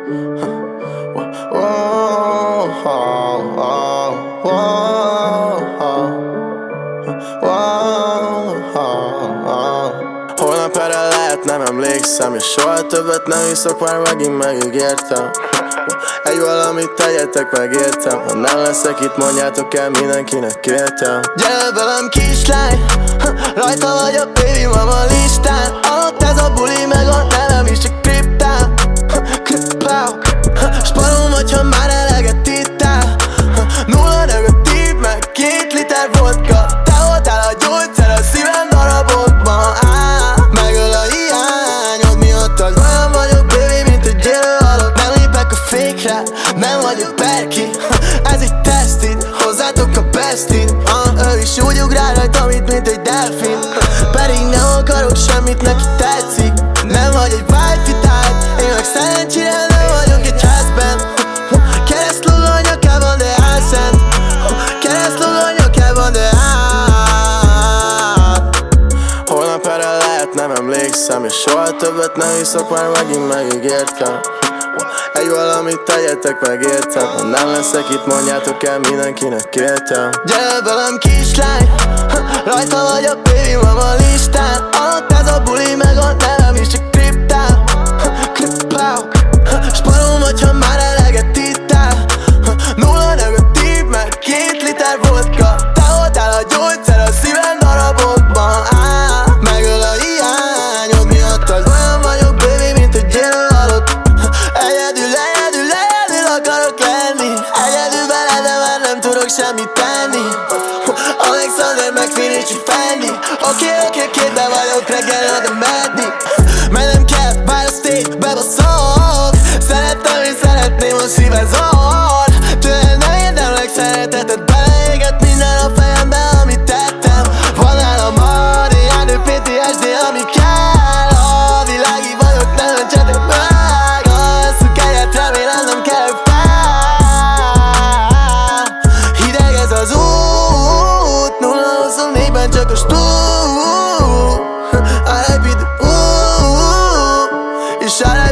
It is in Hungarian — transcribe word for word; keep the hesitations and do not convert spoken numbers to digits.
Holnap erre lehet nem emlékszem, és soha többet nem iszok, már megint megígértem. Egy valamit tegyetek meg értem, ha nem leszek itt, mondjátok el mindenkinek, kértem. Gyere velem kislány, rajta vagy a baby mama listán. Alatt ez a buli, meg a nevem is csak kriptál. Kriptál. Sparom vagy, ha már eleget ittál. Nulla negatív, meg két liter vodka. Te voltál a gyógyszer a szívem darabokban. Megöl a hiányod miattad. Olyan vagyok baby, mint egy élő halott. Nem lépek a fékre, nem vagyok perki. Ez egy tesztid, hozzátok a bestit. uh, Ő is úgy ugrál rajta, mint, mint egy delfin. Pedig nem akarok semmit, neki tetszik. Nem vagy egy wifi type, én meg szerencsére nem vagyok egy házben. Keresztlóg a nyakában, de álszent. Keresztlóg a nyakában, de át. Holnap erre lehet nem emlékszem, és soha többet nem iszok, már megint megígértem. Egy valamit tegyetek meg értem, ha nem leszek itt, mondjátok el mindenkinek, kértem. Gyere velem kislány, rajta vagy a baby mama listán. Alatt ez a buli, meg a nevem is csak kriptál. Kriptál. Sparom vagy, ha már eleget ittál. Nulla negatív, meg két liter vodka. Te voltál a gyógyszer a szívem darabokban. Megöl a hiányod miattad. Olyan vagyok baby, mint egy élő halott. Egyedül, egyedül, egyedül akarok lenni. Egyedül veled, de már nem tudok semmit tenni. Alexander meg Finicsi Fendi. Oké, oké, képbe vagyok reggel, de meddig. Mert nem kell, bár a stage bebaszok. Szerettem és szeretném, a szíve zavar. Tőled nem érdemlek szeretetet, beleéget minden a fejembe, amit tettem. Van nálam a dé á dé pé té es dé, ami kell. A világi vagyok, ne öntsetek meg. Ha eszük egyet, remélem nem kell fel. Hideg ez az út, nulla huszonnégyben csak a stúd. R I P the út, és